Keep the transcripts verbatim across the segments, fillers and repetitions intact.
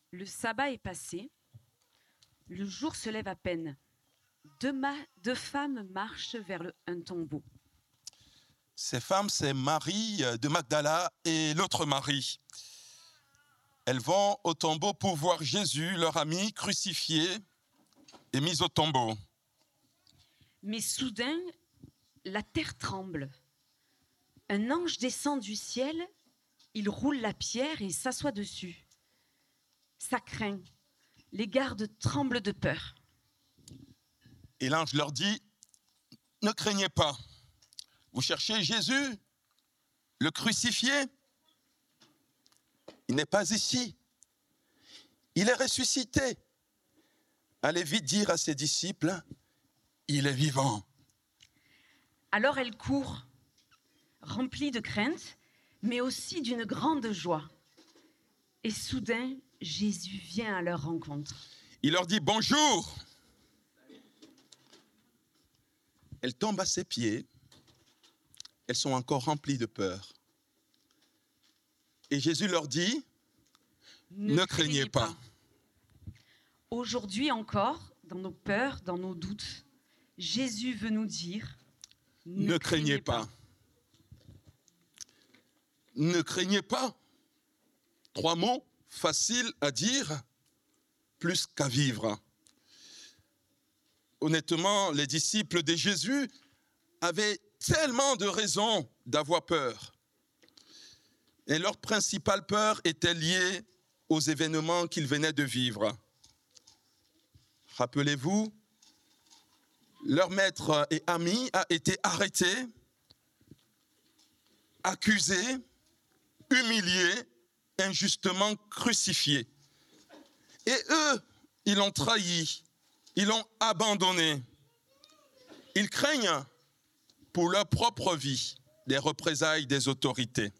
Le sabbat est passé, le jour se lève à peine. Deux, ma- deux femmes marchent vers le- un tombeau. Ces femmes, c'est Marie de Magdala et l'autre Marie. Elles vont au tombeau pour voir Jésus, leur ami, crucifié et mis au tombeau. Mais soudain, la terre tremble. Un ange descend du ciel, il roule la pierre et s'assoit dessus. Ça craint. Les gardes tremblent de peur. Et l'ange leur dit, ne craignez pas. Vous cherchez Jésus, le crucifié. Il n'est pas ici. Il est ressuscité. Allez vite dire à ses disciples, il est vivant. Alors elle court, remplie de crainte, mais aussi d'une grande joie. Et soudain, Jésus vient à leur rencontre. Il leur dit bonjour. Elles tombent à ses pieds. Elles sont encore remplies de peur. Et Jésus leur dit, ne, ne craignez pas. pas. Aujourd'hui encore, dans nos peurs, dans nos doutes, Jésus veut nous dire, ne, ne craignez pas. pas. Ne craignez pas. Trois mots faciles à dire, plus qu'à vivre. Honnêtement, les disciples de Jésus avaient tellement de raisons d'avoir peur. Et leur principale peur était liée aux événements qu'ils venaient de vivre. Rappelez-vous, leur maître et ami a été arrêté, accusé, humilié, injustement crucifié. Et eux, ils l'ont trahi, ils l'ont abandonné. Ils craignent pour leur propre vie des représailles des autorités.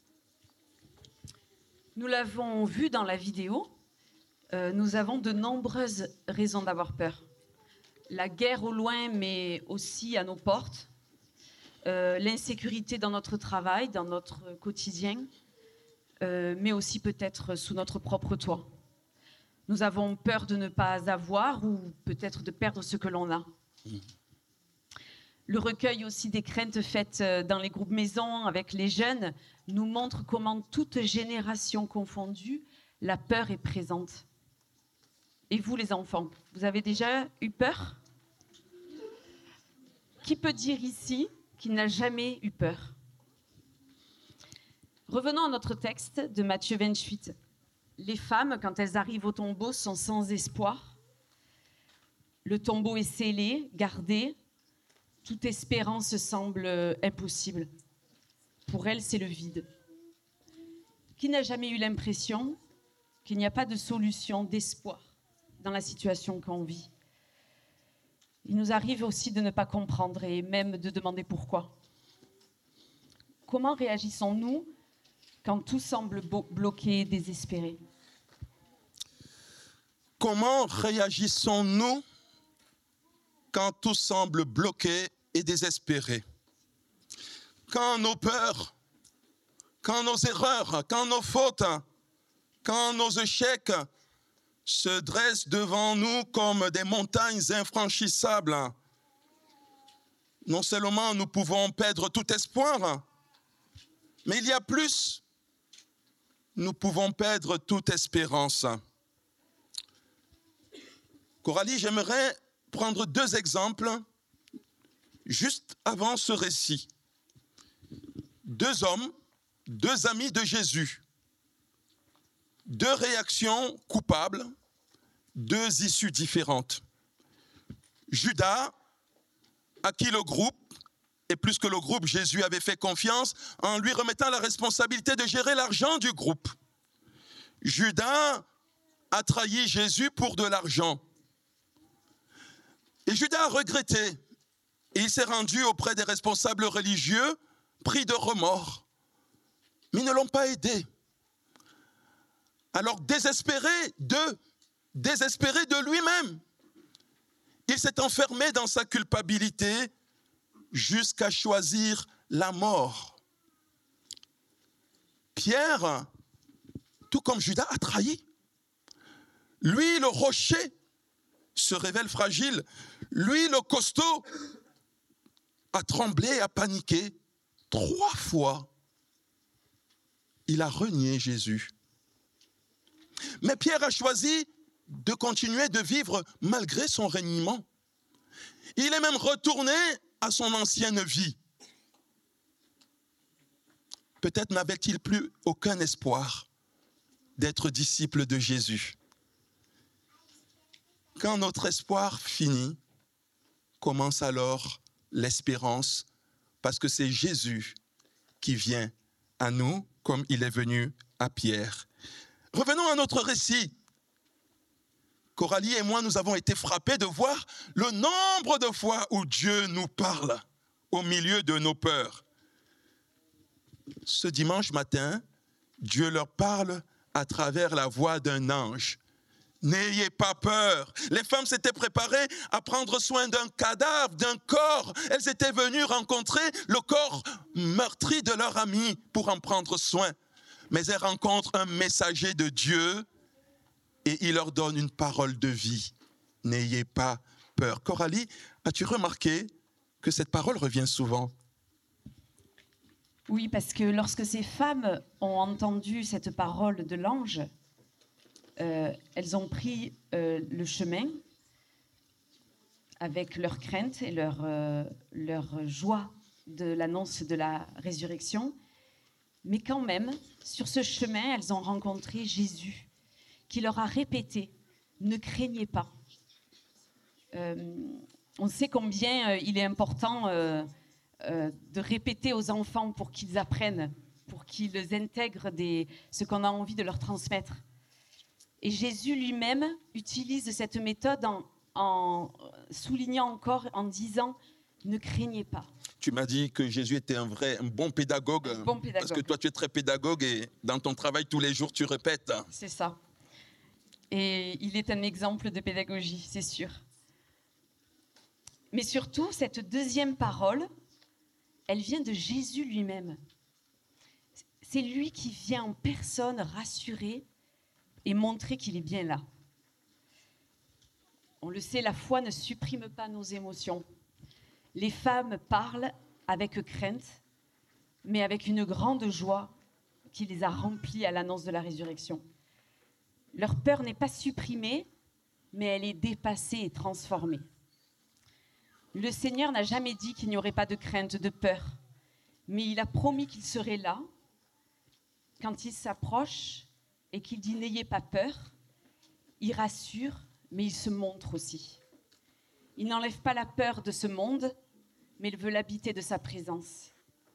Nous l'avons vu dans la vidéo, euh, nous avons de nombreuses raisons d'avoir peur. La guerre au loin, mais aussi à nos portes. Euh, l'insécurité dans notre travail, dans notre quotidien, euh, mais aussi peut-être sous notre propre toit. Nous avons peur de ne pas avoir ou peut-être de perdre ce que l'on a. Mmh. Le recueil aussi des craintes faites dans les groupes maisons avec les jeunes nous montre comment, toute génération confondue, la peur est présente. Et vous, les enfants, vous avez déjà eu peur ? Qui peut dire ici qu'il n'a jamais eu peur ? Revenons à notre texte de Matthieu vingt-huit. Les femmes, quand elles arrivent au tombeau, sont sans espoir. Le tombeau est scellé, gardé. Toute espérance semble impossible. Pour elles, c'est le vide. Qui n'a jamais eu l'impression qu'il n'y a pas de solution, d'espoir dans la situation qu'on vit ? Il nous arrive aussi de ne pas comprendre et même de demander pourquoi. Comment réagissons-nous quand tout semble bloqué, désespéré ? Comment réagissons-nous quand tout semble bloqué et désespéré? Quand nos peurs, quand nos erreurs, quand nos fautes, quand nos échecs se dressent devant nous comme des montagnes infranchissables, non seulement nous pouvons perdre tout espoir, mais il y a plus, nous pouvons perdre toute espérance. Coralie, j'aimerais prendre deux exemples juste avant ce récit. Deux hommes, deux amis de Jésus, deux réactions coupables, deux issues différentes. Judas, à qui le groupe, et plus que le groupe, Jésus avait fait confiance en lui remettant la responsabilité de gérer l'argent du groupe. Judas a trahi Jésus pour de l'argent. Et Judas a regretté. Et il s'est rendu auprès des responsables religieux, pris de remords. Mais ils ne l'ont pas aidé. Alors désespéré d'eux, désespéré de lui-même, il s'est enfermé dans sa culpabilité jusqu'à choisir la mort. Pierre, tout comme Judas, a trahi. Lui, le rocher, se révèle fragile. Lui, le costaud, a tremblé, a paniqué. Trois fois, il a renié Jésus. Mais Pierre a choisi de continuer de vivre malgré son reniement. Il est même retourné à son ancienne vie. Peut-être n'avait-il plus aucun espoir d'être disciple de Jésus. Quand notre espoir finit, commence alors l'espérance, parce que c'est Jésus qui vient à nous comme il est venu à Pierre. Revenons à notre récit. Coralie et moi, nous avons été frappés de voir le nombre de fois où Dieu nous parle au milieu de nos peurs. Ce dimanche matin, Dieu leur parle à travers la voix d'un ange. N'ayez pas peur. Les femmes s'étaient préparées à prendre soin d'un cadavre, d'un corps. Elles étaient venues rencontrer le corps meurtri de leur ami pour en prendre soin. Mais elles rencontrent un messager de Dieu et il leur donne une parole de vie. N'ayez pas peur. Coralie, as-tu remarqué que cette parole revient souvent? Oui, parce que lorsque ces femmes ont entendu cette parole de l'ange, euh, elles ont pris euh, le chemin avec leur crainte et leur, euh, leur joie de l'annonce de la résurrection. Mais quand même, sur ce chemin, elles ont rencontré Jésus, qui leur a répété « Ne craignez pas ». Euh, on sait combien euh, il est important euh, euh, de répéter aux enfants pour qu'ils apprennent, pour qu'ils intègrent des, ce qu'on a envie de leur transmettre. Et Jésus lui-même utilise cette méthode en, en soulignant encore, en disant « Ne craignez pas ». Tu m'as dit que Jésus était un vrai, un bon pédagogue, Un bon pédagogue. Parce que toi, tu es très pédagogue et dans ton travail, tous les jours, tu répètes. C'est ça. Et il est un exemple de pédagogie, c'est sûr. Mais surtout, cette deuxième parole, elle vient de Jésus lui-même. C'est lui qui vient en personne rassurer et montrer qu'il est bien là. On le sait, la foi ne supprime pas nos émotions. Les femmes parlent avec crainte, mais avec une grande joie qui les a remplies à l'annonce de la résurrection. Leur peur n'est pas supprimée, mais elle est dépassée et transformée. Le Seigneur n'a jamais dit qu'il n'y aurait pas de crainte, de peur, mais il a promis qu'il serait là quand il s'approche et qu'il dit « N'ayez pas peur », il rassure, mais il se montre aussi. Il n'enlève pas la peur de ce monde, mais il veut l'habiter de sa présence.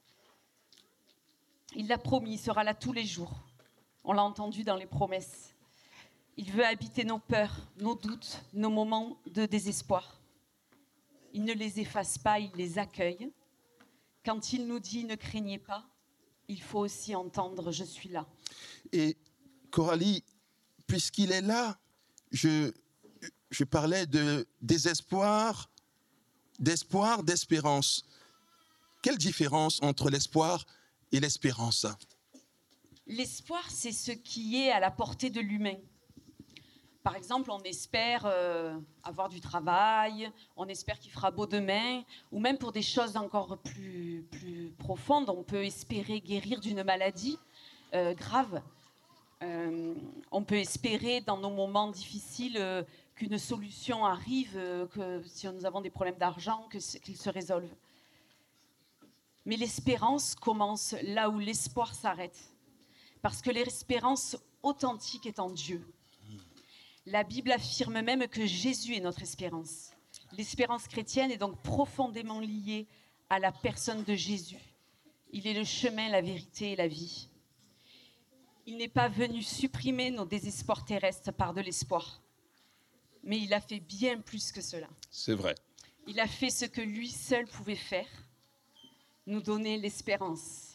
Il l'a promis, il sera là tous les jours. On l'a entendu dans les promesses. Il veut habiter nos peurs, nos doutes, nos moments de désespoir. Il ne les efface pas, il les accueille. Quand il nous dit « Ne craignez pas », il faut aussi entendre « Je suis là ». Et Coralie, puisqu'il est là, je, je parlais de désespoir, d'espoir, d'espérance. Quelle différence entre l'espoir et l'espérance? L'espoir, c'est ce qui est à la portée de l'humain. Par exemple, on espère euh, avoir du travail, on espère qu'il fera beau demain, ou même pour des choses encore plus, plus profondes, on peut espérer guérir d'une maladie euh, grave. Euh, on peut espérer dans nos moments difficiles euh, qu'une solution arrive, euh, que si nous avons des problèmes d'argent, que, qu'ils se résolvent. Mais l'espérance commence là où l'espoir s'arrête. Parce que l'espérance authentique est en Dieu. La Bible affirme même que Jésus est notre espérance. L'espérance chrétienne est donc profondément liée à la personne de Jésus. Il est le chemin, la vérité et la vie. Il n'est pas venu supprimer nos désespoirs terrestres par de l'espoir. Mais il a fait bien plus que cela. C'est vrai. Il a fait ce que lui seul pouvait faire, nous donner l'espérance.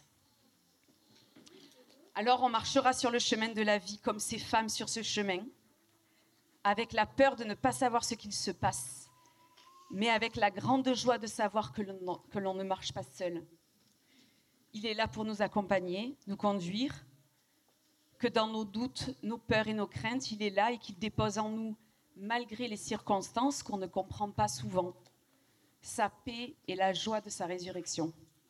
Alors on marchera sur le chemin de la vie comme ces femmes sur ce chemin, avec la peur de ne pas savoir ce qu'il se passe, mais avec la grande joie de savoir que l'on, que l'on ne marche pas seul. Il est là pour nous accompagner, nous conduire, que dans nos doutes, nos peurs et nos craintes, il est là et qu'il dépose en nous, malgré les circonstances qu'on ne comprend pas souvent, sa paix et la joie de sa résurrection.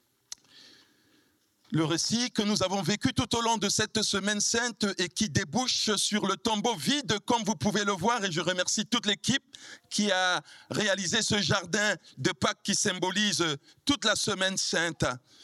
Le récit que nous avons vécu tout au long de cette semaine sainte et qui débouche sur le tombeau vide, comme vous pouvez le voir, et je remercie toute l'équipe qui a réalisé ce jardin de Pâques qui symbolise toute la semaine sainte.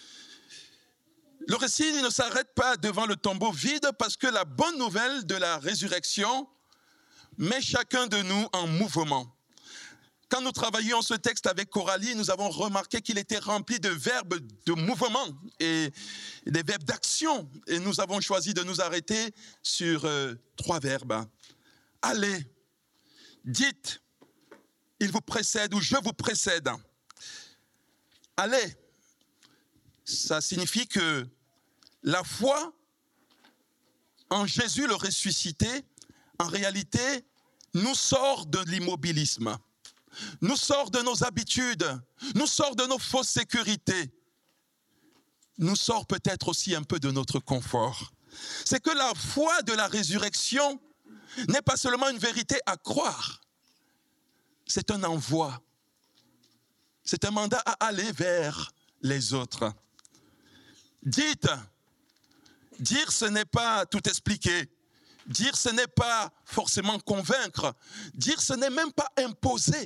Le récit ne s'arrête pas devant le tombeau vide parce que la bonne nouvelle de la résurrection met chacun de nous en mouvement. Quand nous travaillions ce texte avec Coralie, nous avons remarqué qu'il était rempli de verbes de mouvement et des verbes d'action. Et nous avons choisi de nous arrêter sur euh, trois verbes. Allez, dites, il vous précède ou je vous précède. Allez, ça signifie que la foi en Jésus le ressuscité, en réalité, nous sort de l'immobilisme. Nous sort de nos habitudes, nous sort de nos fausses sécurités, nous sort peut-être aussi un peu de notre confort. C'est que la foi de la résurrection n'est pas seulement une vérité à croire, c'est un envoi, c'est un mandat à aller vers les autres. Dites, dire ce n'est pas tout expliquer, dire ce n'est pas forcément convaincre, dire ce n'est même pas imposer.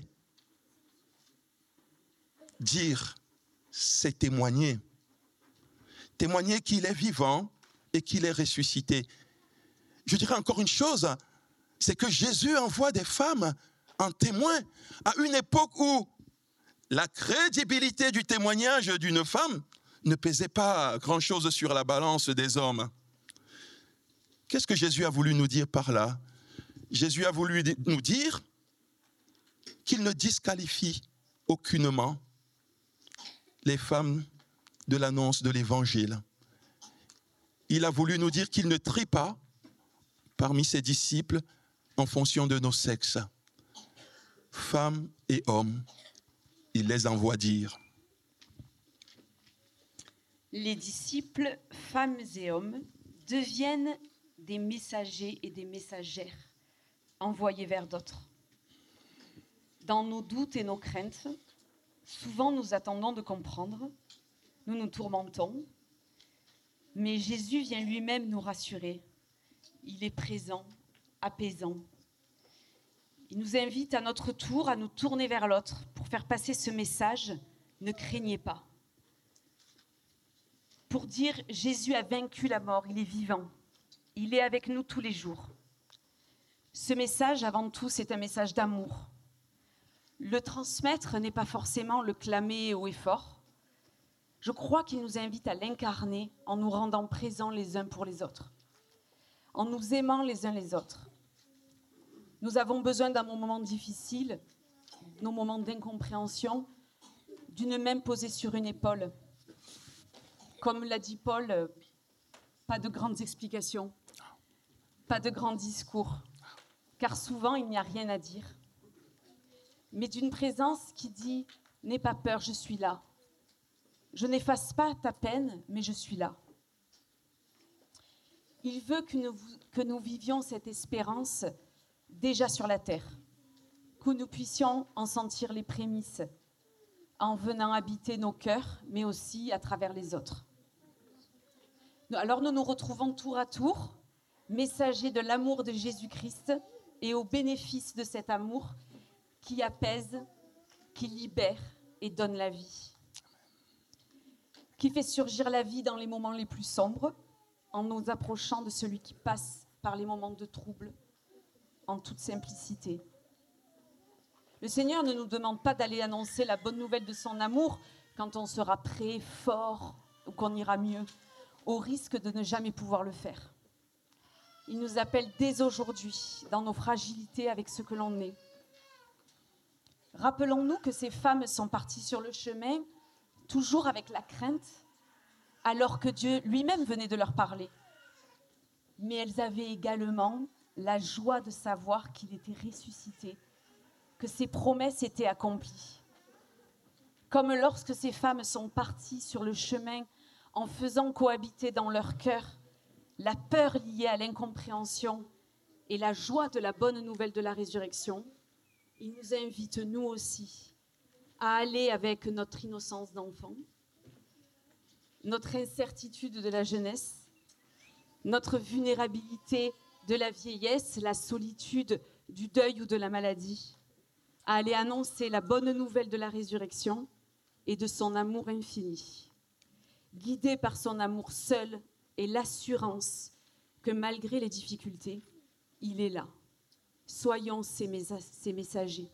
Dire, c'est témoigner. Témoigner qu'il est vivant et qu'il est ressuscité. Je dirais encore une chose, c'est que Jésus envoie des femmes en témoin à une époque où la crédibilité du témoignage d'une femme ne pesait pas grand-chose sur la balance des hommes. Qu'est-ce que Jésus a voulu nous dire par là? Jésus a voulu nous dire qu'il ne disqualifie aucunement les femmes de l'annonce de l'Évangile. Il a voulu nous dire qu'il ne trie pas parmi ses disciples en fonction de nos sexes. Femmes et hommes, il les envoie dire. Les disciples, femmes et hommes, deviennent des messagers et des messagères envoyés vers d'autres. Dans nos doutes et nos craintes, souvent nous attendons de comprendre, nous nous tourmentons, mais Jésus vient lui-même nous rassurer. Il est présent, apaisant. Il nous invite à notre tour à nous tourner vers l'autre pour faire passer ce message « Ne craignez pas ». Pour dire « Jésus a vaincu la mort, il est vivant, il est avec nous tous les jours ». Ce message, avant tout, c'est un message d'amour. Le transmettre n'est pas forcément le clamer haut et fort. Je crois qu'il nous invite à l'incarner en nous rendant présents les uns pour les autres, en nous aimant les uns les autres. Nous avons besoin dans nos moments difficiles, nos moments d'incompréhension, d'une main posée sur une épaule. Comme l'a dit Paul, pas de grandes explications, pas de grands discours, car souvent il n'y a rien à dire. Mais d'une présence qui dit « N'aie pas peur, je suis là. Je n'efface pas ta peine, mais je suis là. » Il veut que nous, que nous vivions cette espérance déjà sur la terre, que nous puissions en sentir les prémices, en venant habiter nos cœurs, mais aussi à travers les autres. Alors nous nous retrouvons tour à tour, messagers de l'amour de Jésus-Christ et au bénéfice de cet amour qui apaise, qui libère et donne la vie, qui fait surgir la vie dans les moments les plus sombres, en nous approchant de celui qui passe par les moments de trouble, en toute simplicité. Le Seigneur ne nous demande pas d'aller annoncer la bonne nouvelle de son amour quand on sera prêt, fort, ou qu'on ira mieux, au risque de ne jamais pouvoir le faire. Il nous appelle dès aujourd'hui, dans nos fragilités avec ce que l'on est. Rappelons-nous que ces femmes sont parties sur le chemin, toujours avec la crainte, alors que Dieu lui-même venait de leur parler. Mais elles avaient également la joie de savoir qu'il était ressuscité, que ses promesses étaient accomplies. Comme lorsque ces femmes sont parties sur le chemin en faisant cohabiter dans leur cœur la peur liée à l'incompréhension et la joie de la bonne nouvelle de la résurrection, il nous invite, nous aussi, à aller avec notre innocence d'enfant, notre incertitude de la jeunesse, notre vulnérabilité de la vieillesse, la solitude du deuil ou de la maladie, à aller annoncer la bonne nouvelle de la résurrection et de son amour infini, guidé par son amour seul et l'assurance que malgré les difficultés, il est là. Soyons ses, messa- ses messagers.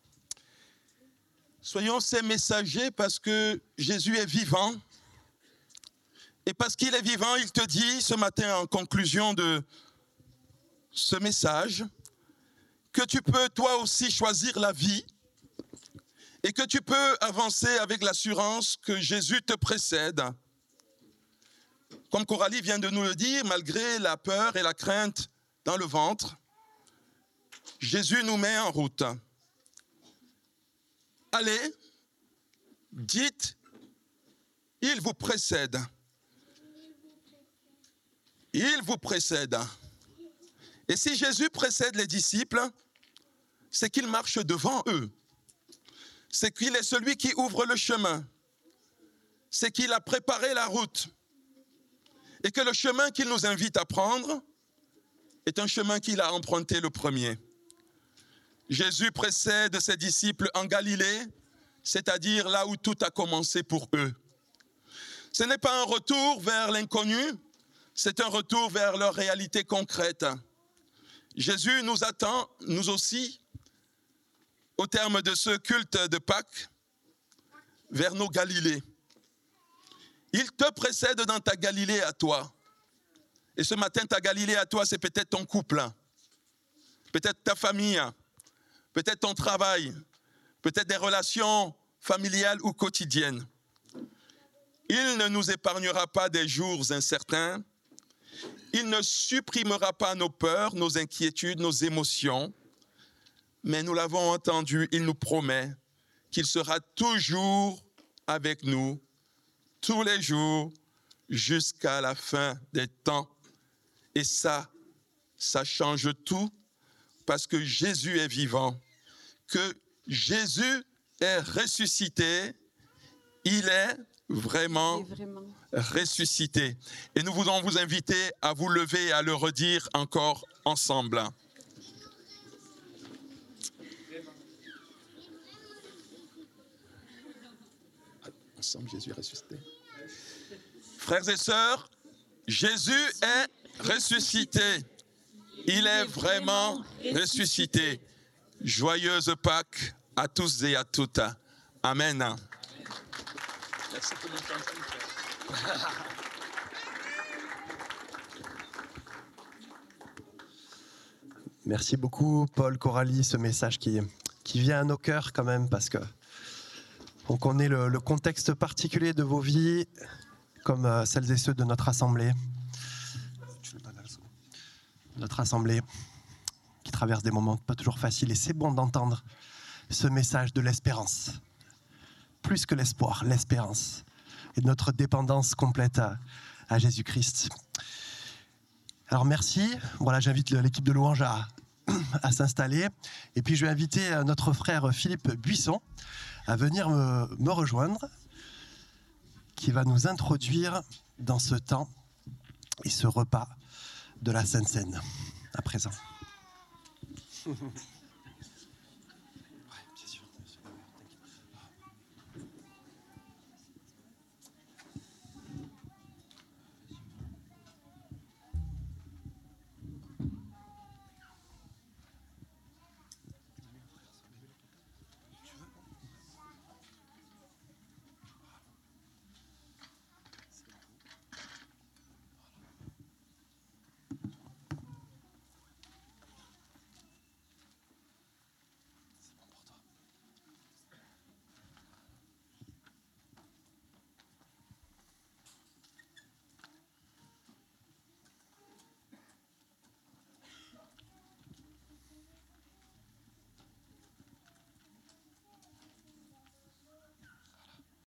Soyons ses messagers parce que Jésus est vivant. Et parce qu'il est vivant, il te dit ce matin en conclusion de ce message que tu peux toi aussi choisir la vie et que tu peux avancer avec l'assurance que Jésus te précède. Comme Coralie vient de nous le dire, malgré la peur et la crainte dans le ventre, Jésus nous met en route. Allez, dites, il vous précède. Il vous précède. Et si Jésus précède les disciples, c'est qu'il marche devant eux. C'est qu'il est celui qui ouvre le chemin. C'est qu'il a préparé la route. Et que le chemin qu'il nous invite à prendre est un chemin qu'il a emprunté le premier. Jésus précède ses disciples en Galilée, c'est-à-dire là où tout a commencé pour eux. Ce n'est pas un retour vers l'inconnu, c'est un retour vers leur réalité concrète. Jésus nous attend, nous aussi, au terme de ce culte de Pâques, vers nos Galilées. Il te précède dans ta Galilée à toi. Et ce matin, ta Galilée à toi, c'est peut-être ton couple, peut-être ta famille, peut-être ton travail, peut-être des relations familiales ou quotidiennes. Il ne nous épargnera pas des jours incertains. Il ne supprimera pas nos peurs, nos inquiétudes, nos émotions. Mais nous l'avons entendu, il nous promet qu'il sera toujours avec nous, tous les jours, jusqu'à la fin des temps. Et ça, ça change tout, parce que Jésus est vivant, que Jésus est ressuscité, il est vraiment, Il est vraiment ressuscité. Et nous voulons vous inviter à vous lever et à le redire encore ensemble. Ensemble, Jésus est ressuscité. Frères et sœurs, Jésus est ressuscité. Il est vraiment ressuscité. Joyeuse Pâques à tous et à toutes. Amen. Merci pour mon temps. Merci beaucoup, Paul, Coralie, ce message qui, qui vient à nos cœurs quand même, parce que on connaît le, le contexte particulier de vos vies, comme euh, celles et ceux de notre assemblée. Notre assemblée qui traverse des moments pas toujours faciles, et c'est bon d'entendre ce message de l'espérance. Plus que l'espoir, l'espérance et de notre dépendance complète à, à Jésus-Christ. Alors merci, voilà, j'invite l'équipe de louange à, à s'installer, et puis je vais inviter notre frère Philippe Buisson à venir me, me rejoindre, qui va nous introduire dans ce temps et ce repas de la Sainte Seine. À présent.